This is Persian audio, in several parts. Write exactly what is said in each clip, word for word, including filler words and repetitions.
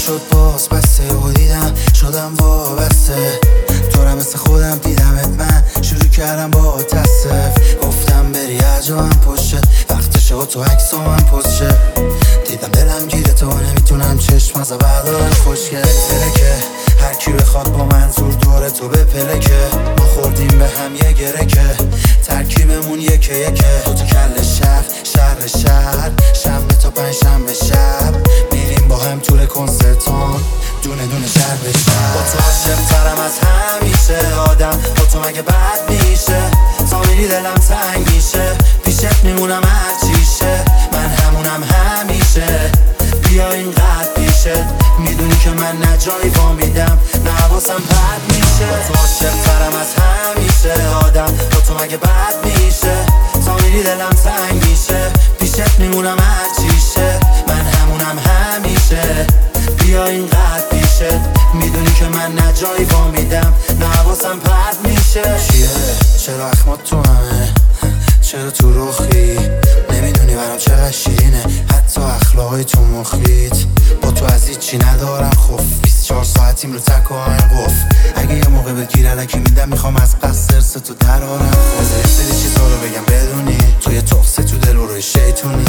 شد باز بسته و دیدم شدم وابسته تو را مثل خودم دیدمت من شروع کردم با تصف گفتم بری عجبم پشت وقتشه و تو عکس من پشت دیدم دلم گیره تو نمیتونم چشم از بردارم خوشگل که هر کی بخواد با منظور دور تو به پلکه ما خوردیم به هم یه گره که ترکیبمون یکه یکه دو تا کل شهر شهر شهر شنبه تا پنج شنبه شب میریم با هم طول کنسرتون دونه دونه شهر به شهر با تو عاشق ترم از همیشه آدم با تو مگه بد میشه تا میری دلم تنگ میشه پیشت میمونم هر چیشه من همونم همیشه بیا اینقدر پیشه میدونی که من نه جایی وا میدم نه حواسم پرت میشه با تو عاشق ترم از همیشه آدم با تو مگه بد میشه تا میری دلم تنگ میشه پیشت میمونم هر چیشه من همونم همیشه بیا اینقدر پیشه میدونی که من نه جایی وا میدم نه حواسم پرت میشه چیه؟ چرا اخمات تو همه؟ چرا تو رخی؟ نمیدونی برام چقدر شیرینه حتی اخلاقای تو مخیت با تو از هیچی ندارم خوف بیست و چهار ساعتیم رو تک و آین قف اگه یه موقع بگیر علکی میدم میخوام از قصد ارس تو درارم بذار یه سری چیزا رو بگم بدونی تو یه تخصه تو دل و روی شیطونی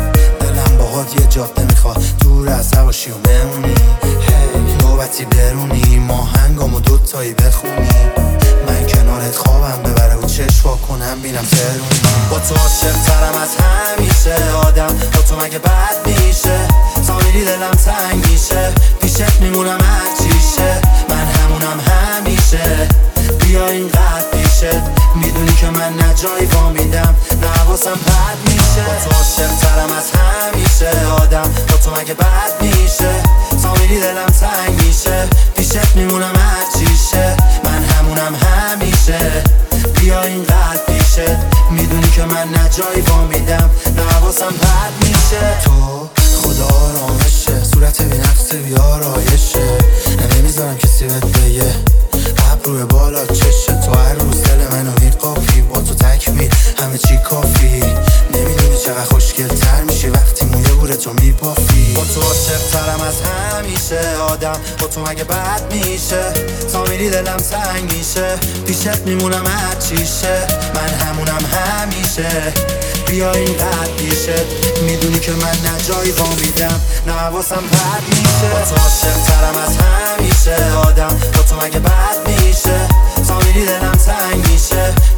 دلم باهات یه جاده میخواد دور از هواشی و بمونی هی نوبتی برونی ما هنگام و دوتایی بخونی من کنارت خوابم ببره و چشوا کنم بینم ترونی با تو عاشق ترم از همیشه آدم با تو مگه بد میشه تا میری دلم تنگ میشه پیشت میمونم هر چیشه من همونم همیشه بیا اینقدر پیشه میدونی که من نه جایی وا میدم نه حواسم پرت میشه با تو عاشق ترم از همیشه آدم با تو مگه بد میشه تا میری دلم تنگ میشه پیشت میمونم هر چیشه من همونم همیشه بیا اینقدر پیشه میدونی که من نه جایی وا میدم نه حواسم پرت میشه تو خدا آرامشه صورت بی نقص بی آرایشه نمیذارم کسی بهت بگه ابروی بالا چشه تو هر روز دل منو میقاپی با تو تکمیل همه چی کافی نمیدونی چقدر خوشگل تر میشی وقتی موی بوره تو میبافی با تو عاشق ترم از همیشه آدم با تو مگه بد میشه تا میری دلم تنگ میشه پیشت میمونم هر چیشه من همونم همیشه بیا اینقدر پیشه میدونی که من نه جایی وا میدم نه حواسم پرت میشه با تو عاشق ترم از همیشه آدم با تو مگه بد میشه تا میری دلم تنگ میشه